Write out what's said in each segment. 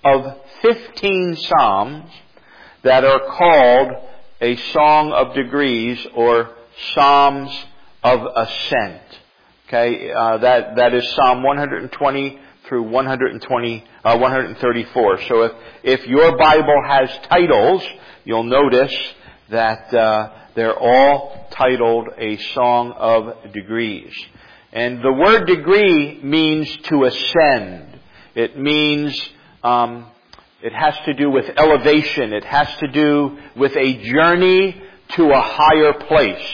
of 15 psalms that are called a Song of Degrees or Psalms of Ascent. Okay, that is Psalm 120 through 134. So if your Bible has titles, you'll notice that they're all titled a Song of Degrees. And the word degree means to ascend. It means it has to do with elevation. It has to do with a journey to a higher place.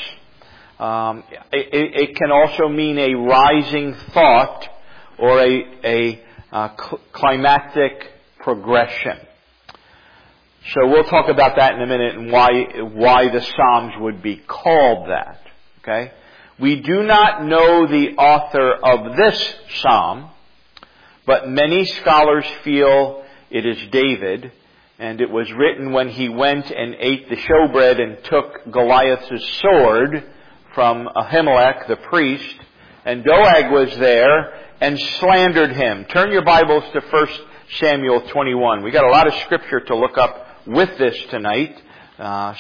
It can also mean a rising thought or a climactic progression. So we'll talk about that in a minute and why the Psalms would be called that. Okay? We do not know the author of this psalm, but many scholars feel it is David, and it was written when he went and ate the showbread and took Goliath's sword from Ahimelech, the priest, and Doeg was there and slandered him. Turn your Bibles to 1 Samuel 21. We got a lot of scripture to look up with this tonight. 1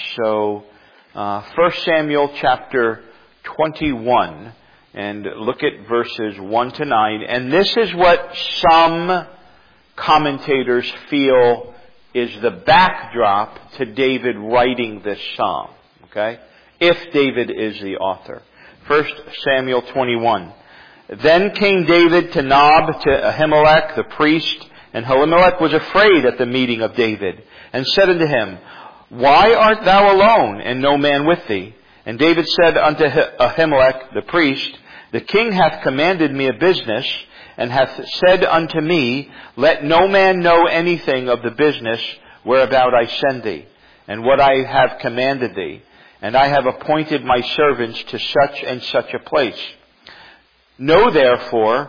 Samuel chapter 21, and look at verses 1 to 9. And this is what some commentators feel is the backdrop to David writing this psalm. Okay? If David is the author. 1 Samuel 21. Then came David to Nob to Ahimelech the priest, and Ahimelech was afraid at the meeting of David, and said unto him, Why art thou alone, and no man with thee? And David said unto Ahimelech the priest, The king hath commanded me a business, and hath said unto me, Let no man know anything of the business whereabout I send thee, and what I have commanded thee. And I have appointed my servants to such and such a place. Now therefore,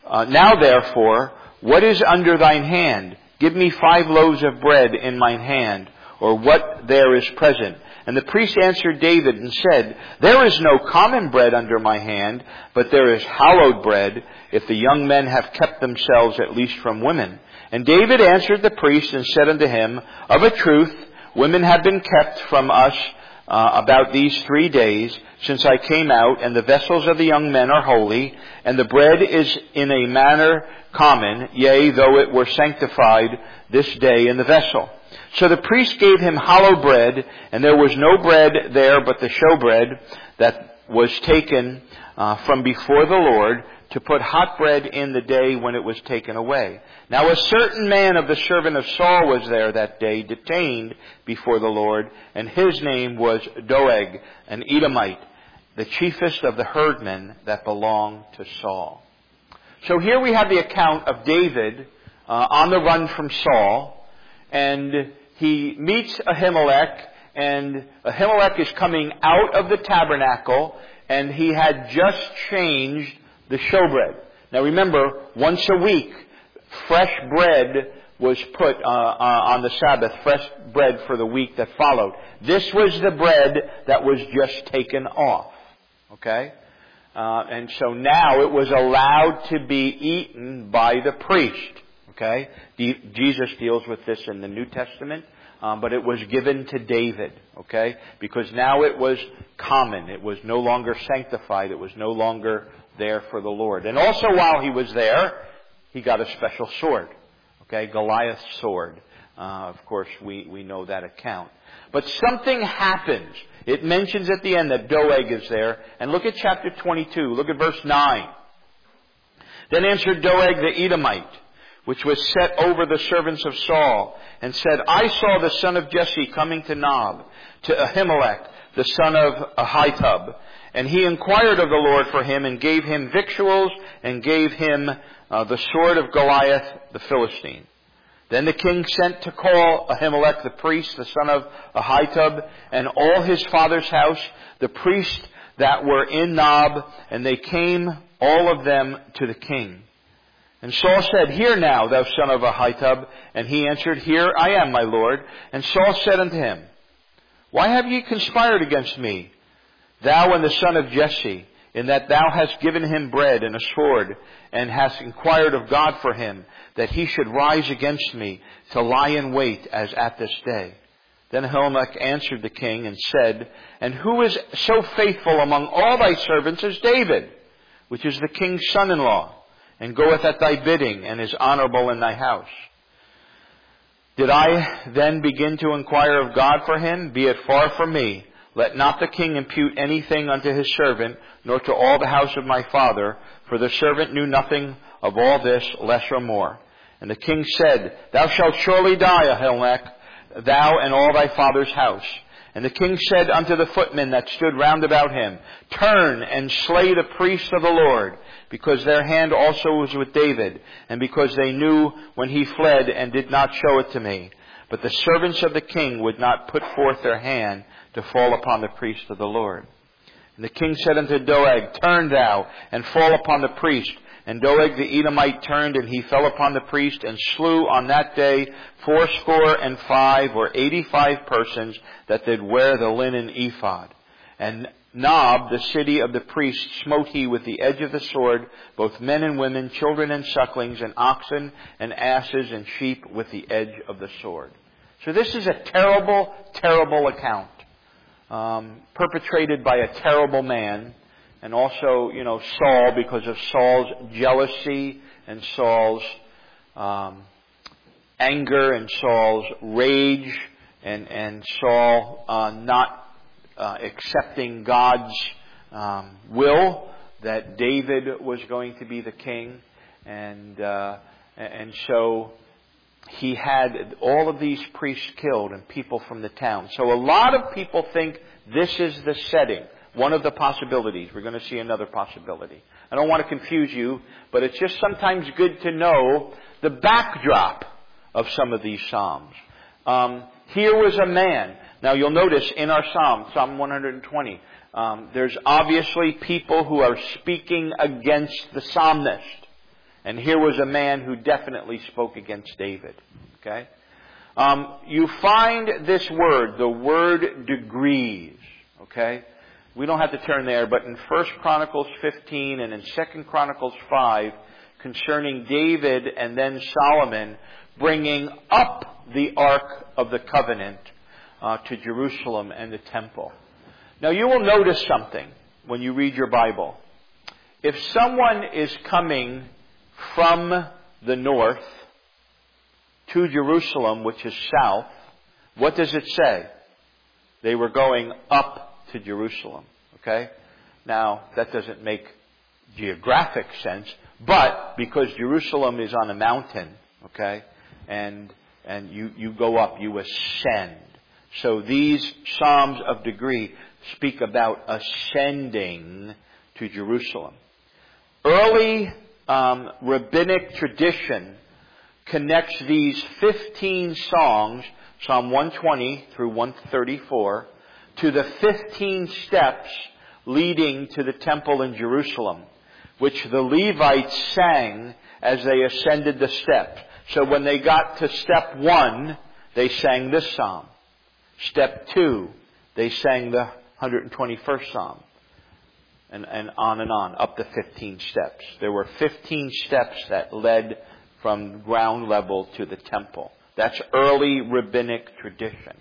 what is under thine hand? Give me 5 loaves of bread in mine hand, or what there is present. And the priest answered David and said, There is no common bread under my hand, but there is hallowed bread, if the young men have kept themselves at least from women. And David answered the priest and said unto him, Of a truth, women have been kept from us about these 3 days since I came out, and the vessels of the young men are holy, and the bread is in a manner common, yea, though it were sanctified this day in the vessel. So the priest gave him hallowed bread, and there was no bread there but the showbread that was taken from before the Lord, to put hot bread in the day when it was taken away. Now a certain man of the servant of Saul was there that day, detained before the Lord, and his name was Doeg, an Edomite, the chiefest of the herdmen that belonged to Saul. So here we have the account of David on the run from Saul, and he meets Ahimelech, and Ahimelech is coming out of the tabernacle, and he had just changed the showbread. Now remember, once a week, fresh bread was put on the Sabbath, fresh bread for the week that followed. This was the bread that was just taken off. Okay? And so now it was allowed to be eaten by the priest. Okay? Jesus deals with this in the New Testament. But it was given to David, okay? Because now it was common. It was no longer sanctified. It was no longer there for the Lord. And also while he was there, he got a special sword, okay? Goliath's sword. Of course, we know that account. But something happens. It mentions at the end that Doeg is there. And look at chapter 22. Look at verse 9. Then answered Doeg the Edomite, which was set over the servants of Saul, and said, I saw the son of Jesse coming to Nob, to Ahimelech, the son of Ahitub. And he inquired of the Lord for him, and gave him victuals, and gave him the sword of Goliath the Philistine. Then the king sent to call Ahimelech the priest, the son of Ahitub, and all his father's house, the priests that were in Nob, and they came all of them to the king. And Saul said, Hear now, thou son of Ahitub. And he answered, Here I am, my lord. And Saul said unto him, Why have ye conspired against me, thou and the son of Jesse? in that thou hast given him bread and a sword, and hast inquired of God for him, that he should rise against me to lie in wait as at this day. Then Ahimelech answered the king and said, And who is so faithful among all thy servants as David, which is the king's son-in-law, and goeth at thy bidding, and is honorable in thy house? Did I then begin to inquire of God for him? Be it far from me. Let not the king impute anything unto his servant, nor to all the house of my father, for the servant knew nothing of all this, less or more. And the king said, Thou shalt surely die, Ahimelech, thou and all thy father's house. And the king said unto the footmen that stood round about him, Turn and slay the priests of the Lord, because their hand also was with David, and because they knew when he fled and did not show it to me. But the servants of the king would not put forth their hand to fall upon the priests of the Lord. And the king said unto Doeg, Turn thou, and fall upon the priest. And Doeg the Edomite turned, and he fell upon the priest, and slew on that day 85 or 85 persons that did wear the linen ephod. And Nob, the city of the priests, smote he with the edge of the sword, both men and women, children and sucklings, and oxen and asses and sheep with the edge of the sword. So this is a terrible, terrible account, perpetrated by a terrible man. And also, Saul, because of Saul's jealousy and Saul's anger and Saul's rage and Saul not accepting God's will that David was going to be the king. And so he had all of these priests killed and people from the town. So a lot of people think this is the setting. One of the possibilities. We're going to see another possibility. I don't want to confuse you, but it's just sometimes good to know the backdrop of some of these Psalms. Here was a man. Now you'll notice in our Psalm, Psalm 120, there's obviously people who are speaking against the psalmist. And here was a man who definitely spoke against David. Okay? You find this word, the word degrees. Okay? We don't have to turn there, but in 1 Chronicles 15 and in 2 Chronicles 5, concerning David and then Solomon bringing up the Ark of the Covenant to Jerusalem and the temple. Now you will notice something when you read your Bible. If someone is coming from the north to Jerusalem, which is south, what does it say? They were going up to Jerusalem. Okay? Now, that doesn't make geographic sense, but because Jerusalem is on a mountain, okay, and you go up, you ascend. So these Psalms of degree speak about ascending to Jerusalem. Early rabbinic tradition connects these 15 songs, Psalm 120 through 134, to the 15 steps leading to the temple in Jerusalem, which the Levites sang as they ascended the steps. So when they got to step 1, they sang this psalm. Step 2, they sang the 121st psalm. And on, up to 15 steps. There were 15 steps that led from ground level to the temple. That's early rabbinic tradition.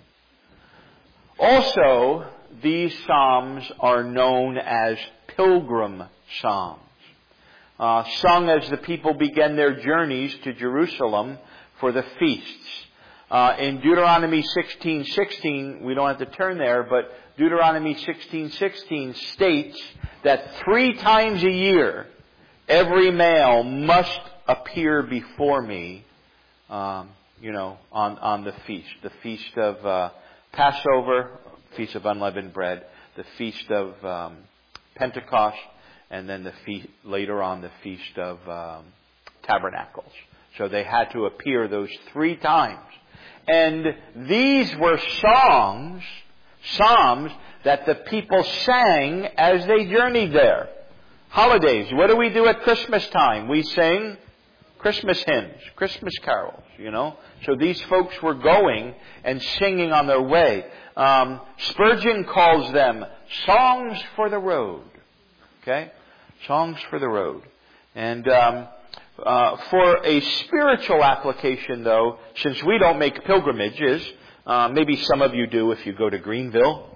Also, these psalms are known as pilgrim psalms, sung as the people began their journeys to Jerusalem for the feasts. In Deuteronomy 16:16, we don't have to turn there, but Deuteronomy 16:16 states that 3 times a year, every male must appear before me, on the feast of Passover, Feast of Unleavened Bread, the Feast of Pentecost, and then later on the Feast of Tabernacles. So they had to appear those 3 times. And these were psalms that the people sang as they journeyed there. Holidays. What do we do at Christmas time? We sing Christmas hymns, Christmas carols, So these folks were going and singing on their way. Spurgeon calls them songs for the road. Okay? Songs for the road. And for a spiritual application, though, since we don't make pilgrimages, maybe some of you do if you go to Greenville,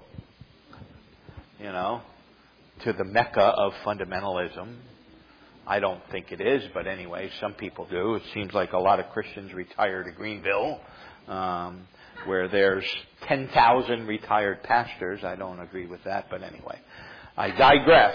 to the Mecca of fundamentalism. I don't think it is, but anyway, some people do. It seems like a lot of Christians retire to Greenville, where there's 10,000 retired pastors. I don't agree with that, but anyway. I digress.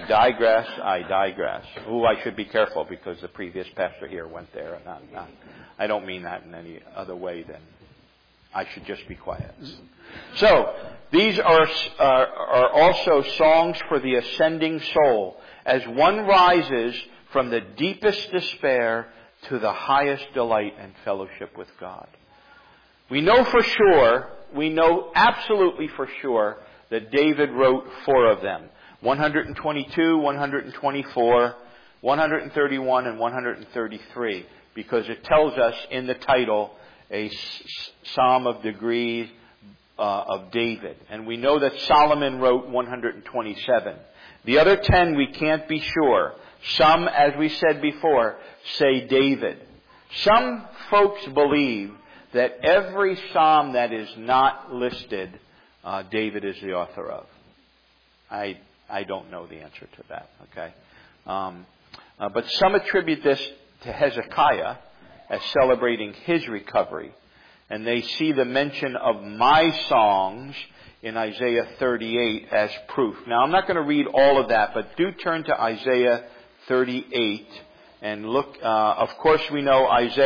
Oh, I should be careful because the previous pastor here went there. I don't mean that in any other way than I should just be quiet. So, these are also songs for the ascending soul, as one rises from the deepest despair to the highest delight and fellowship with God. We know absolutely for sure, that David wrote 4 of them. 122, 124, 131, and 133. Because it tells us in the title, a Psalm of Degrees of David. And we know that Solomon wrote 127. The other 10 we can't be sure. Some, as we said before, say David. Some folks believe that every psalm that is not listed, David is the author of. I don't know the answer to that, okay? But some attribute this to Hezekiah as celebrating his recovery. And they see the mention of my songs in Isaiah 38 as proof. Now, I'm not going to read all of that, but do turn to Isaiah 38 and look. Of course, we know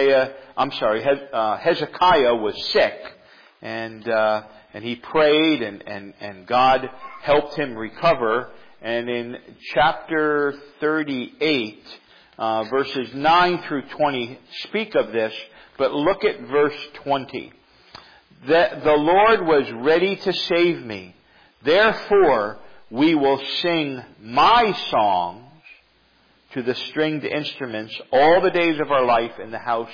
Hezekiah was sick, and he prayed, and God helped him recover. And in chapter 38, verses 9 through 20 speak of this, but look at verse 20. The Lord was ready to save me. Therefore, we will sing my songs to the stringed instruments all the days of our life in the house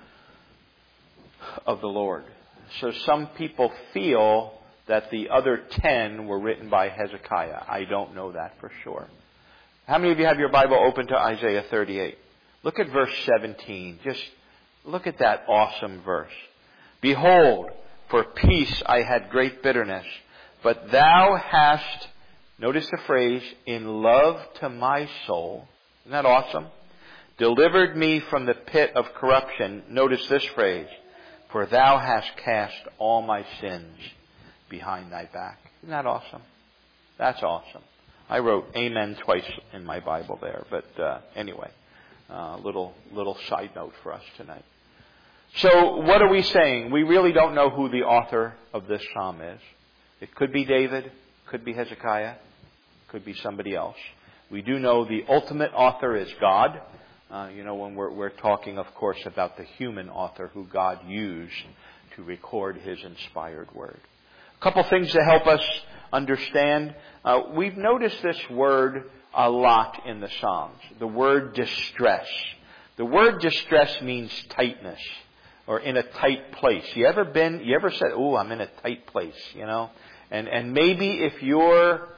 of the Lord. So some people feel that the other 10 were written by Hezekiah. I don't know that for sure. How many of you have your Bible open to Isaiah 38? Look at verse 17. Just look at that awesome verse. Behold, for peace I had great bitterness, but thou hast, notice the phrase, in love to my soul. Isn't that awesome? Delivered me from the pit of corruption. Notice this phrase. For thou hast cast all my sins behind thy back. Isn't that awesome? That's awesome. I wrote amen twice in my Bible there. But anyway, little side note for us tonight. So what are we saying? We really don't know who the author of this psalm is. It could be David, could be Hezekiah, could be somebody else. We do know the ultimate author is God. When we're talking, of course, about the human author who God used to record His inspired word. A couple things to help us understand. We've noticed this word a lot in the Psalms. The word distress. The word distress means tightness or in a tight place. You ever said, "Oh, I'm in a tight place," And maybe if you're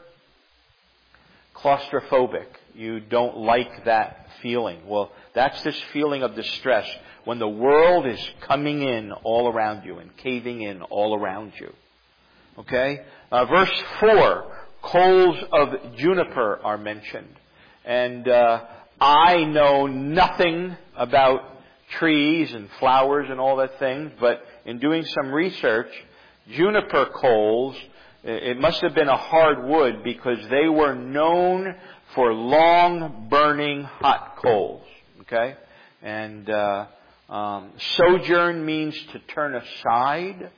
claustrophobic, you don't like that feeling. Well, that's this feeling of distress when the world is coming in all around you and caving in all around you. Okay? Verse 4, coals of juniper are mentioned. And I know nothing about trees and flowers and all that things, but in doing some research, juniper coals, it must have been a hard wood because they were known for long burning hot coals. Okay? And sojourn means to turn aside.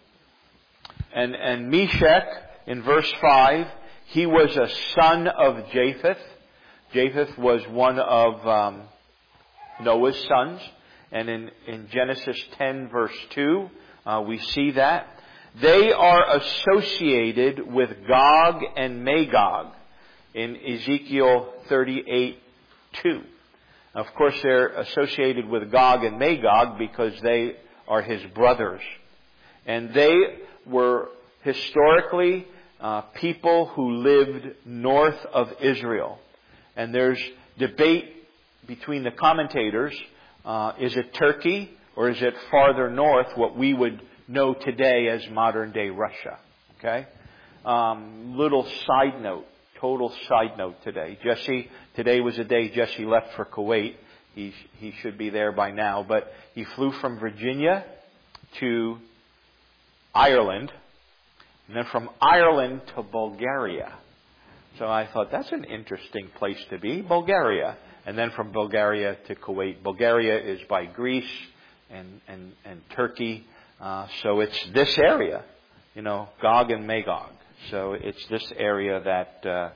And Meshach, in verse 5, he was a son of Japheth. Japheth was one of Noah's sons. And in Genesis 10, verse 2, we see that. They are associated with Gog and Magog in Ezekiel 38:2. Of course, they're associated with Gog and Magog because they are his brothers. And they were historically people who lived north of Israel. And there's debate between the commentators. Is it Turkey or is it farther north, what we would know today as modern day Russia? Okay? Little side note, total side note today. Today was the day Jesse left for Kuwait. He should be there by now, but he flew from Virginia to Ireland, and then from Ireland to Bulgaria. So I thought, that's an interesting place to be, Bulgaria. And then from Bulgaria to Kuwait. Bulgaria is by Greece and Turkey. So it's this area, Gog and Magog. So it's this area that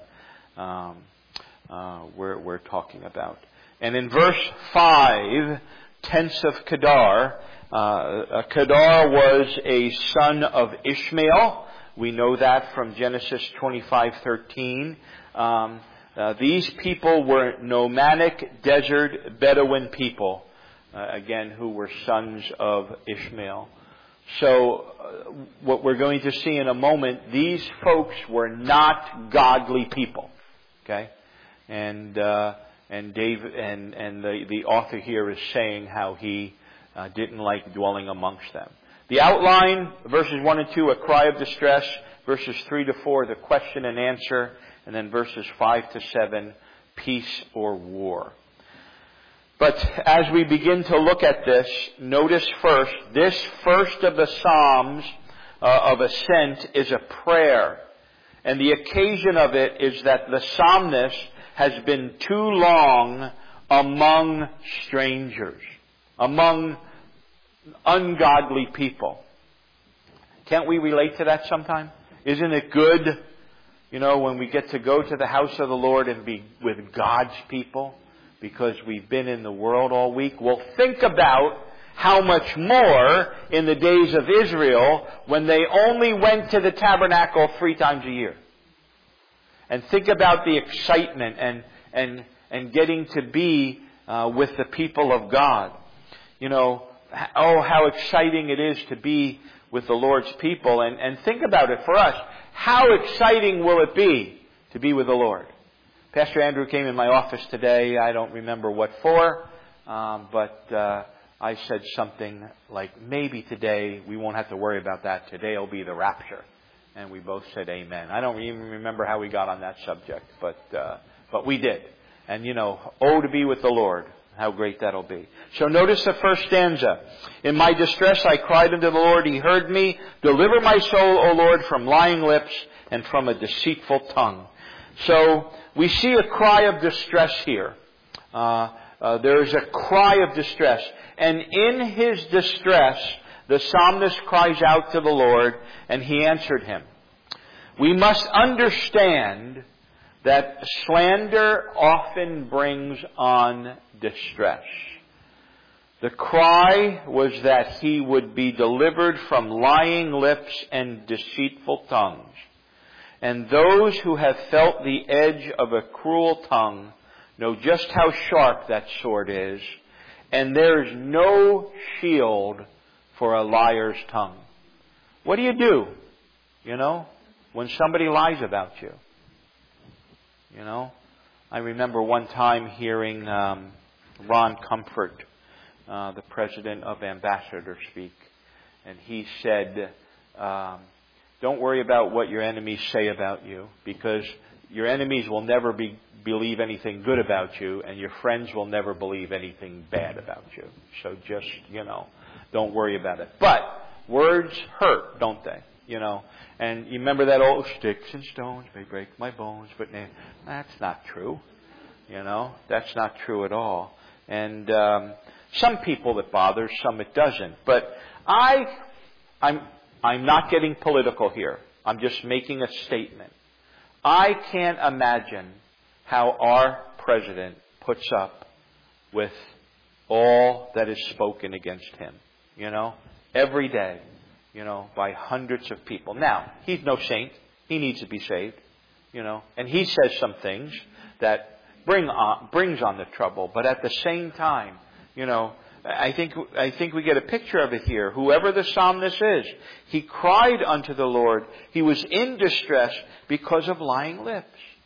we're talking about. And in verse 5, tense of Kedar, Kedar was a son of Ishmael. We know that from Genesis 25:13. These people were nomadic desert Bedouin people, again, who were sons of Ishmael. So what we're going to see in a moment, these folks were not godly people. Okay? And David and the author here is saying how he didn't like dwelling amongst them. The outline, verses 1 and 2, a cry of distress. Verses 3 to 4, the question and answer. And then verses 5 to 7, peace or war. But as we begin to look at this, notice first, this first of the Psalms of ascent is a prayer. And the occasion of it is that the psalmist has been too long among strangers, among ungodly people. Can't we relate to that sometime? Isn't it good, when we get to go to the house of the Lord and be with God's people because we've been in the world all week? Well, think about how much more in the days of Israel when they only went to the tabernacle 3 times a year. And think about the excitement and getting to be with the people of God. How exciting it is to be with the Lord's people. And think about it for us. How exciting will it be to be with the Lord? Pastor Andrew came in my office today. I don't remember what for, but I said something like, maybe today we won't have to worry about that. Today will be the rapture. And we both said amen. I don't even remember how we got on that subject, but we did. And to be with the Lord. How great that'll be. So notice the first stanza. In my distress I cried unto the Lord. He heard me. Deliver my soul, O Lord, from lying lips and from a deceitful tongue. So we see a cry of distress here. There is a cry of distress. And in his distress, the psalmist cries out to the Lord, and he answered him. We must understand that slander often brings on distress. The cry was that he would be delivered from lying lips and deceitful tongues. And those who have felt the edge of a cruel tongue know just how sharp that sword is. And there is no shield for a liar's tongue. What do you do, when somebody lies about you? I remember one time hearing Ron Comfort, the president of Ambassador, speak. And he said, don't worry about what your enemies say about you, because your enemies will never believe anything good about you, and your friends will never believe anything bad about you. So just, don't worry about it. But words hurt, don't they? And you remember that old sticks and stones may break my bones, but that's not true. That's not true at all. And some people it bothers, some it doesn't. But I'm not getting political here. I'm just making a statement. I can't imagine how our president puts up with all that is spoken against him. Every day. By hundreds of people. Now, he's no saint. He needs to be saved. And he says some things that brings on the trouble. But at the same time, I think we get a picture of it here. Whoever the psalmist is, he cried unto the Lord. He was in distress because of lying lips.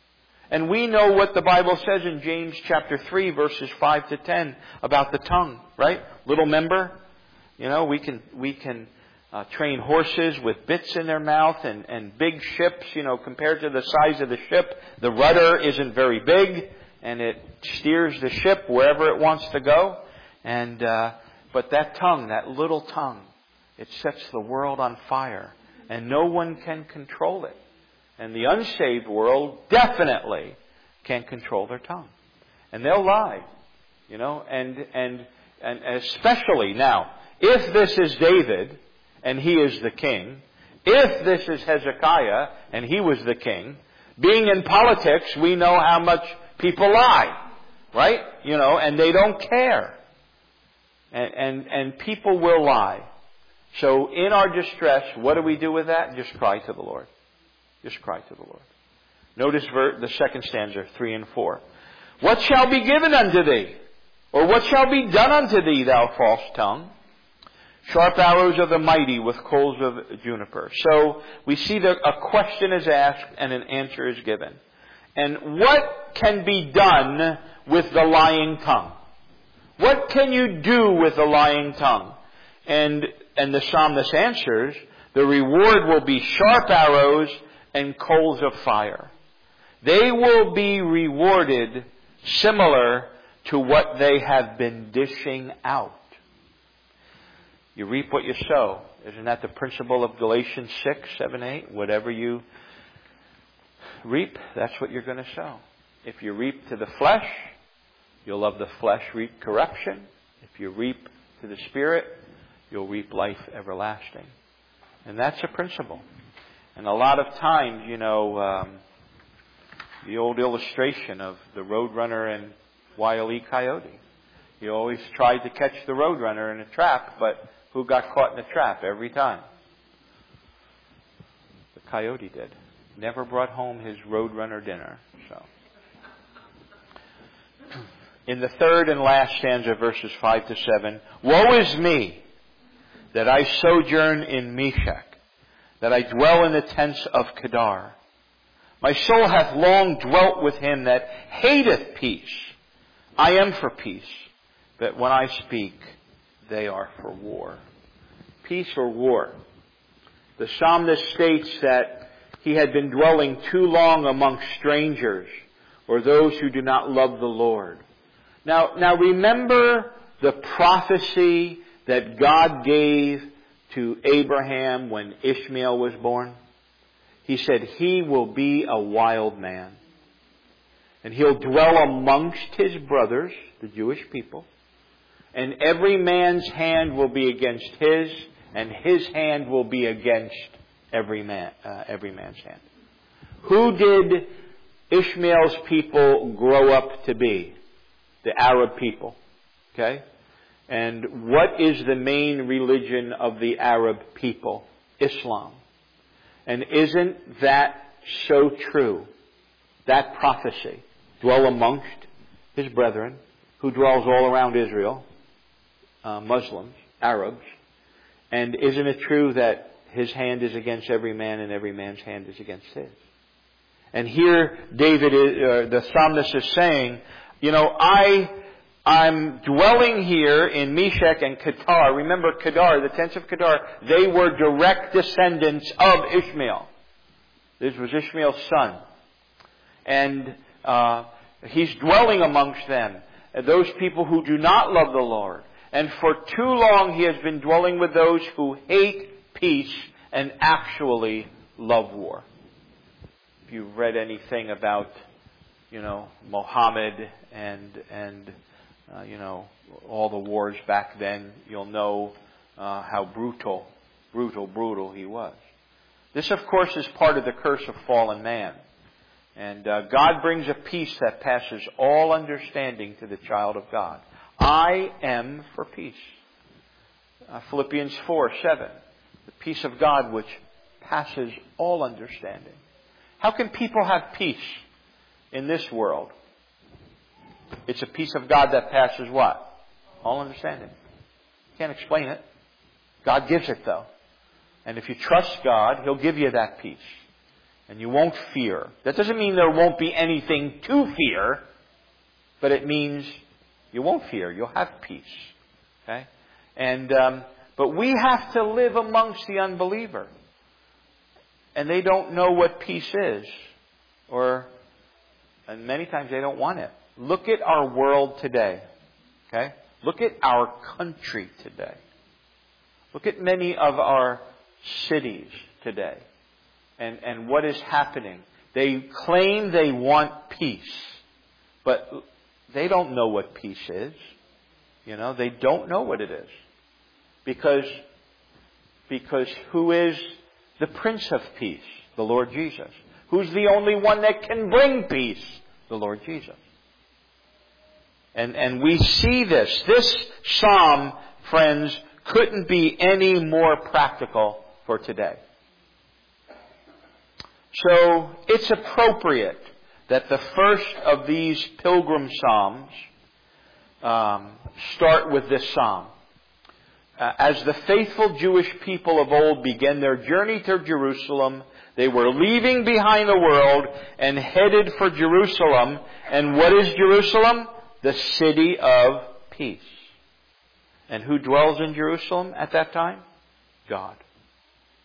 And we know what the Bible says in James chapter 3, verses 5 to 10 about the tongue, right? Little member. You know, we can train horses with bits in their mouth, and big ships, you know, compared to the size of the ship, the rudder isn't very big, and it steers the ship wherever it wants to go. And but that tongue, that little tongue, it sets the world on fire, and no one can control it. And the unsaved world definitely can't control their tongue. And they'll lie, you know, and especially now, if this is David and he is the king, if this is Hezekiah and he was the king, being in politics, we know how much people lie, right? You know, and they don't care. And people will lie. So in our distress, what do we do with that? Just cry to the Lord. Just cry to the Lord. Notice the second stanza, 3 and 4. What shall be given unto thee? Or what shall be done unto thee, thou false tongue? Sharp arrows of the mighty with coals of juniper. So we see that a question is asked and an answer is given. And what can be done with the lying tongue? What can you do with the lying tongue? And the psalmist answers, the reward will be sharp arrows and coals of fire. They will be rewarded similar to what they have been dishing out. You reap what you sow. Isn't that the principle of Galatians 6, 7, 8? Whatever you reap, that's what you're going to sow. If you reap to the flesh, you'll of the flesh reap corruption. If you reap to the Spirit, you'll reap life everlasting. And that's a principle. And a lot of times, you know, the old illustration of the roadrunner and Wile E. Coyote. He always tried to catch the roadrunner in a trap, but who got caught in the trap every time? The coyote did. Never brought home his roadrunner dinner. So, in the third and last stanza, verses 5 to 7, woe is me, that I sojourn in Meshach, that I dwell in the tents of Kedar. My soul hath long dwelt with him that hateth peace. I am for peace, but when I speak, they are for war. Peace or war? The psalmist states that he had been dwelling too long amongst strangers or those who do not love the Lord. Now remember the prophecy that God gave to Abraham when Ishmael was born? He said, he will be a wild man. And he'll dwell amongst his brothers, the Jewish people. And every man's hand will be against his, and his hand will be against every man's hand. Who did Ishmael's people grow up to be? The Arab people. Okay? And what is the main religion of the Arab people? Islam. And isn't that so true? That prophecy. Dwell amongst his brethren, who dwells all around Israel, Muslims, Arabs. And isn't it true that his hand is against every man and every man's hand is against his? And here the psalmist is saying, you know, I'm dwelling here in Meshach and Kedar. Remember Kedar, the tents of Kedar, they were direct descendants of Ishmael. This was Ishmael's son. And he's dwelling amongst them, those people who do not love the Lord. And for too long he has been dwelling with those who hate peace and actually love war. If you've read anything about, you know, Muhammad and you know, all the wars back then, you'll know how brutal he was. This, of course, is part of the curse of fallen man. And God brings a peace that passes all understanding to the child of God. I am for peace. Philippians 4:7. The peace of God which passes all understanding. How can people have peace in this world? It's a peace of God that passes what? All understanding. Can't explain it. God gives it though. And if you trust God, He'll give you that peace. And you won't fear. That doesn't mean there won't be anything to fear, but it means you won't fear. You'll have peace. Okay? But we have to live amongst the unbeliever. And they don't know what peace is. And many times they don't want it. Look at our world today. Okay? Look at our country today. Look at many of our cities today. And what is happening. They claim they want peace. But they don't know what peace is. They don't know what it is. Because who is the Prince of Peace? The Lord Jesus. Who's the only one that can bring peace? The Lord Jesus. And we see this. This psalm, friends, couldn't be any more practical for today. So it's appropriate that the first of these pilgrim psalms start with this psalm. As the faithful Jewish people of old began their journey to Jerusalem, they were leaving behind the world and headed for Jerusalem. And what is Jerusalem? The city of peace. And who dwells in Jerusalem at that time? God.